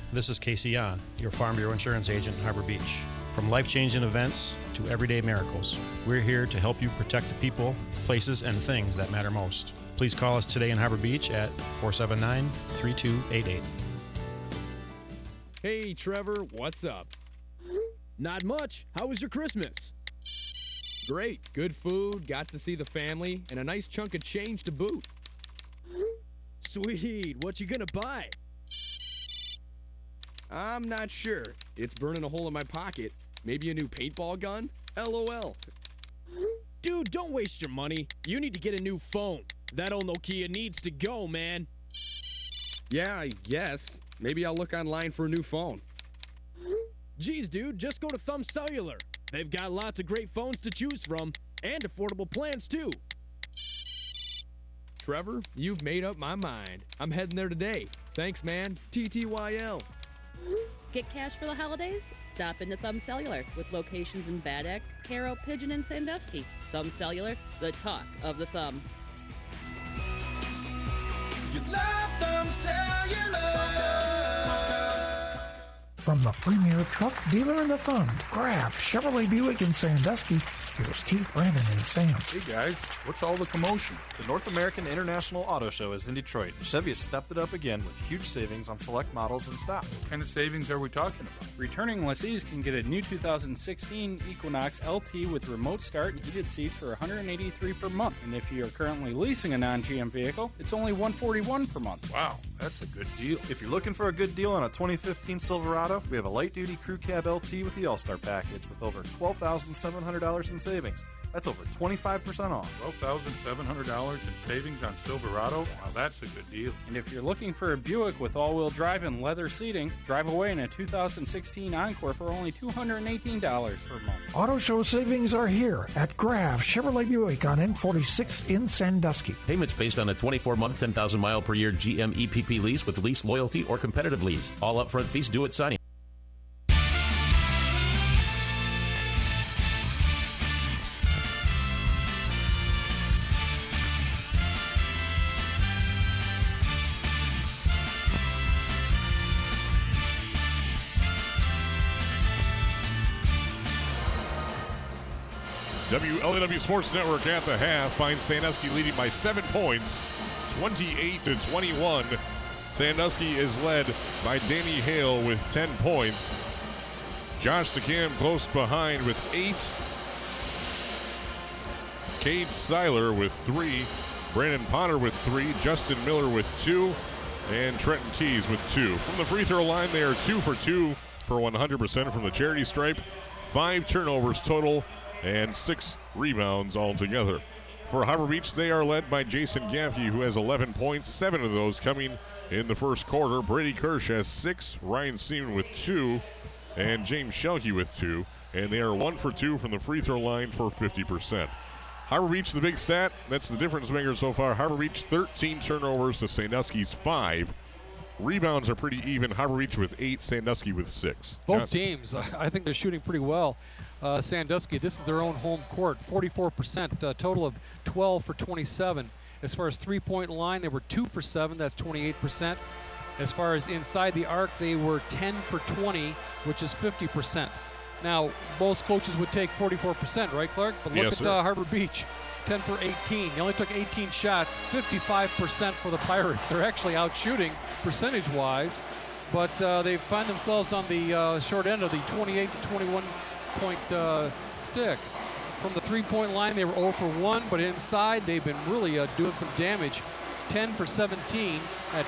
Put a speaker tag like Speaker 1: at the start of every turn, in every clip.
Speaker 1: This is Casey Yon, your Farm Bureau Insurance agent in Harbor Beach. From life-changing events to everyday miracles, we're here to help you protect the people, places, and things that matter most. Please call us today in Harbor Beach at 479-3288.
Speaker 2: Hey, Trevor, what's up? Not much. How was your Christmas? Great. Good food, got to see the family, and a nice chunk of change to boot. Sweet. What you gonna buy? I'm not sure. It's burning a hole in my pocket. Maybe a new paintball gun? LOL. Dude, don't waste your money. You need to get a new phone. That old Nokia needs to go, man. Yeah, I guess. Maybe I'll look online for a new phone. Geez, dude, just go to Thumb Cellular. They've got lots of great phones to choose from, and affordable plans, too. Trevor, you've made up my mind. I'm heading there today. Thanks, man. TTYL.
Speaker 3: Get cash for the holidays? Stop into Thumb Cellular with locations in Bad Axe, Caro, Pigeon, and Sandusky. Thumb Cellular, the talk of the thumb.
Speaker 4: You love Thumb Cellular.
Speaker 5: From the premier truck dealer in the thumb, Grab Chevrolet Buick in Sandusky. Here's Keith, Brandon, and Sam.
Speaker 6: Hey guys, what's all the commotion?
Speaker 7: The North American International Auto Show is in Detroit. Chevy has stepped it up again with huge savings on select models in stock.
Speaker 6: What kind of savings are we talking about?
Speaker 8: Returning lessees can get a new 2016 Equinox LT with remote start and heated seats for $183 per month. And if you're currently leasing a non-GM vehicle, it's only $141 per month.
Speaker 6: Wow, that's a good deal.
Speaker 7: If you're looking for a good deal on a 2015 Silverado, we have a light-duty crew cab LT with the All-Star package with over $12,700 in savings. That's over 25% off.
Speaker 6: $12,700 in savings on Silverado? Wow, that's a good deal.
Speaker 8: And if you're looking for a Buick with all-wheel drive and leather seating, drive away in a 2016 Encore for only $218 per month.
Speaker 5: Auto show savings are here at Graf Chevrolet Buick on N46 in Sandusky.
Speaker 9: Payments based on a 24-month, 10,000-mile per year GM EPP lease with lease loyalty or competitive lease. All upfront fees due at signing.
Speaker 10: WLAW Sports Network at the half finds Sandusky leading by 7 points, 28-21. Sandusky is led by Danny Hale with 10 points. Josh DeCam close behind with 8. Cade Seiler with 3. Brandon Potter with 3. Justin Miller with 2. And Trenton Keys with 2. From the free throw line, they are 2 for 2 for 100% from the charity stripe. 5 turnovers total and 6 rebounds altogether. For Harbor Beach, they are led by Jason Gaffney, who has 11 points, 7 of those coming in the first quarter. Brady Kirsch has 6, Ryan Seaman with 2, and James Shelke with 2. And they are 1 for 2 from the free throw line for 50%. Harbor Beach, the big stat, that's the difference maker so far. Harbor Beach, 13 turnovers to Sandusky's 5. Rebounds are pretty even. Harbor Beach with 8, Sandusky with 6.
Speaker 11: Both teams, I think they're shooting pretty well. Sandusky, this is their own home court, 44%, a total of 12 for 27. As far as three-point line, they were 2 for 7, that's 28%. As far as inside the arc, they were 10 for 20, which is 50%. Now, most coaches would take 44%, right, Clark? But look at Harbor Beach, 10 for 18. They only took 18 shots, 55% for the Pirates. They're actually out shooting percentage-wise, but they find themselves on the short end of the 28 to 21 point stick. From the three-point line, they were 0 for 1, but inside they've been really doing some damage. 10 for 17 at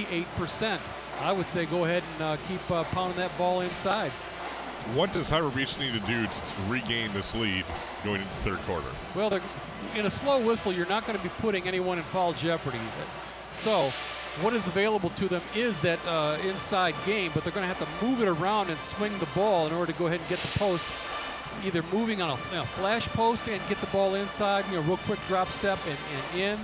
Speaker 11: 58%. I would say go ahead and keep pounding that ball inside.
Speaker 10: What does Harbor Beach need to do to regain this lead going into the third quarter?
Speaker 11: Well, in a slow whistle, you're not going to be putting anyone in foul jeopardy. So what is available to them is that inside game, but they're going to have to move it around and swing the ball in order to go ahead and get the post, either moving on a flash post and get the ball inside, real quick drop step and in.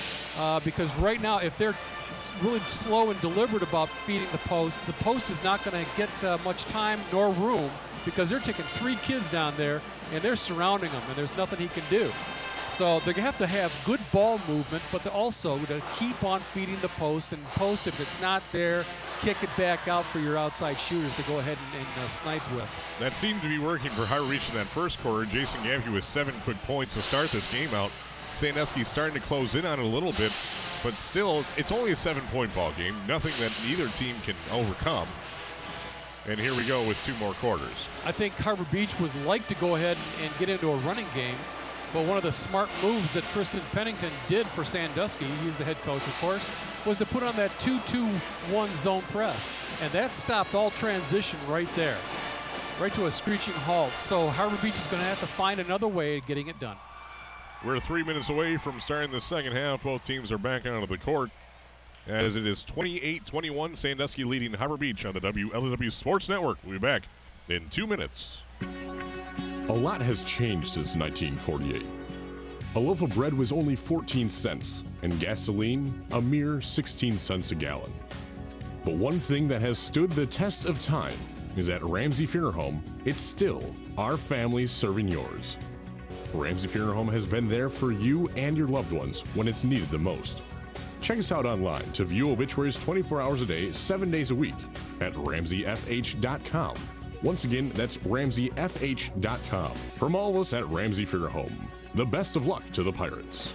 Speaker 11: Because right now, if they're really slow and deliberate about feeding the post is not going to get much time nor room because they're taking 3 kids down there and they're surrounding them and there's nothing he can do. So they're going to have good ball movement, but also to keep on feeding the post, and post, if it's not there, kick it back out for your outside shooters to go ahead and snipe with.
Speaker 10: That seemed to be working for Harbor Beach in that first quarter. Jason Gamke with 7 quick points to start this game out. Sandusky's starting to close in on it a little bit, but still, it's only a 7-point ball game. Nothing that neither team can overcome. And here we go with 2 more quarters.
Speaker 11: I think Harbor Beach would like to go ahead and get into a running game, but one of the smart moves that Tristan Pennington did for Sandusky, he's the head coach, of course, was to put on that 2-2-1 zone press. And that stopped all transition right there, right to a screeching halt. So Harbor Beach is going to have to find another way of getting it done.
Speaker 10: We're 3 minutes away from starting the second half. Both teams are back onto the court as it is 28-21, Sandusky leading Harbor Beach on the WLW Sports Network. We'll be back in 2 minutes.
Speaker 12: A lot has changed since 1948. A loaf of bread was only 14 cents, and gasoline a mere 16 cents a gallon. But one thing that has stood the test of time is at Ramsey Funeral Home, it's still our family serving yours. Ramsey Funeral Home has been there for you and your loved ones when it's needed the most. Check us out online to view obituaries 24 hours a day, 7 days a week at RamseyFH.com. Once again, that's RamseyFH.com. From all of us at Ramsey Funeral Home, the best of luck to the Pirates.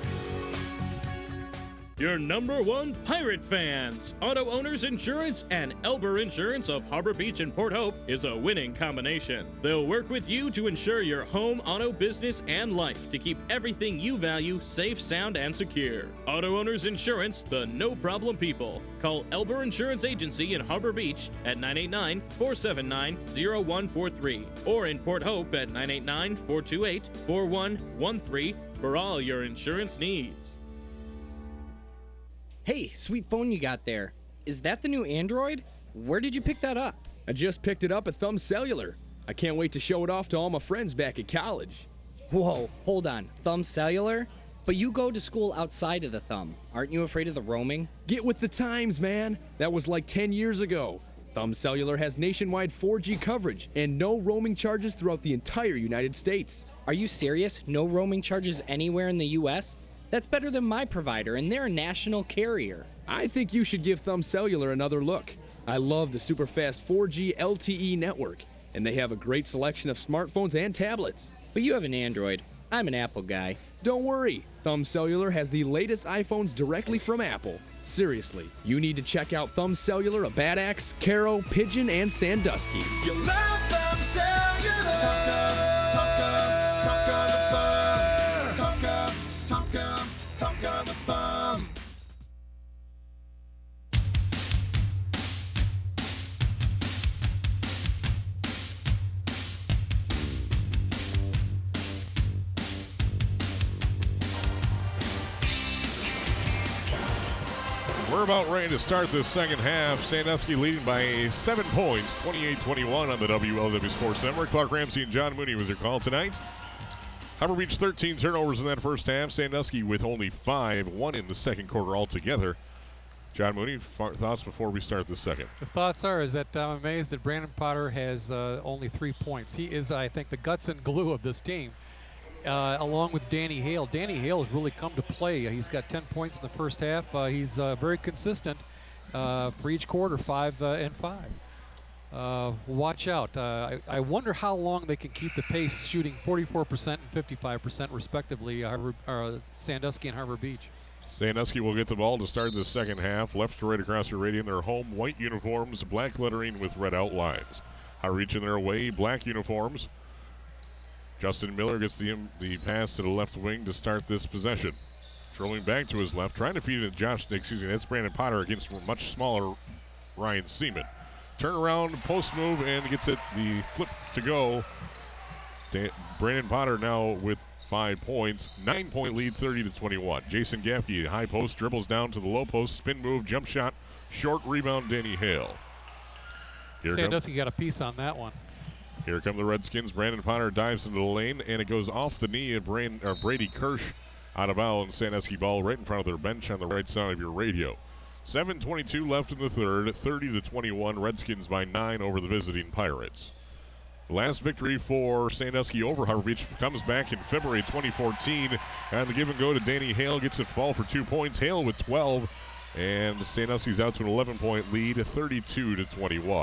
Speaker 13: Your number one Pirate fans. Auto Owners Insurance and Elber Insurance of Harbor Beach and Port Hope is a winning combination. They'll work with you to ensure your home, auto, business, and life to keep everything you value safe, sound, and secure. Auto Owners Insurance, the no-problem people. Call Elber Insurance Agency in Harbor Beach at 989-479-0143 or in Port Hope at 989-428-4113 for all your insurance needs.
Speaker 2: Hey, sweet phone you got there. Is that the new Android? Where did you pick that up? I just picked it up at Thumb Cellular. I can't wait to show it off to all my friends back at college. Whoa, hold on. Thumb Cellular? But you go to school outside of the Thumb. Aren't you afraid of the roaming? Get with the times, man. That was like 10 years ago. Thumb Cellular has nationwide 4G coverage and no roaming charges throughout the entire United States. Are you serious? No roaming charges anywhere in the U.S.? That's better than my provider, and they're a national carrier. I think you should give Thumb Cellular another look. I love the super fast 4G LTE network, and they have a great selection of smartphones and tablets. But you have an Android. I'm an Apple guy. Don't worry. Thumb Cellular has the latest iPhones directly from Apple. Seriously, you need to check out Thumb Cellular of Bad Axe, Caro, Pigeon, and Sandusky.
Speaker 4: You love Thumb Cellular. Tonka the Thumb.
Speaker 10: We're about ready to start this second half. Sandusky leading by 7 points, 28-21 on the WLW Sports Network. Clark Ramsey and John Mooney with your call tonight. Harbor Beach 13 turnovers in that first half. Sandusky with only 5, 1 in the second quarter altogether. John Mooney, thoughts before we start the second?
Speaker 11: The thoughts are that I'm amazed that Brandon Potter has only 3 points. He is, I think, the guts and glue of this team, along with Danny Hale. Danny Hale has really come to play. He's got 10 points in the first half. He's very consistent for each quarter, 5 and 5. Watch out. I wonder how long they can keep the pace, shooting 44% and 55% respectively, Sandusky and Harbor Beach.
Speaker 10: Sandusky will get the ball to start the second half. Left to right across the radian, their home white uniforms, black lettering with red outlines. Harbor Beach in their away black uniforms. Justin Miller gets the pass to the left wing to start this possession. Trolling back to his left, trying to feed it to that's Brandon Potter against a much smaller Ryan Seaman. Turn around, post move, and gets it the flip to go. Brandon Potter now with 5 points, 9-point lead, 30-21. Jason Gamke, high post, dribbles down to the low post, spin move, jump shot, short rebound, Danny Hale.
Speaker 11: Sandusky got a piece on that one.
Speaker 10: Here come the Redskins. Brandon Potter dives into the lane, and it goes off the knee of Brady Kirsch out of bounds. Sandusky ball right in front of their bench on the right side of your radio. 7:22 left in the third, 30-21. Redskins by 9 over the visiting Pirates. Last victory for Sandusky over Harbor Beach comes back in February 2014. And the give and go to Danny Hale, gets it fall for 2 points. Hale with 12. And Sandusky's out to an 11-point lead, 32-21.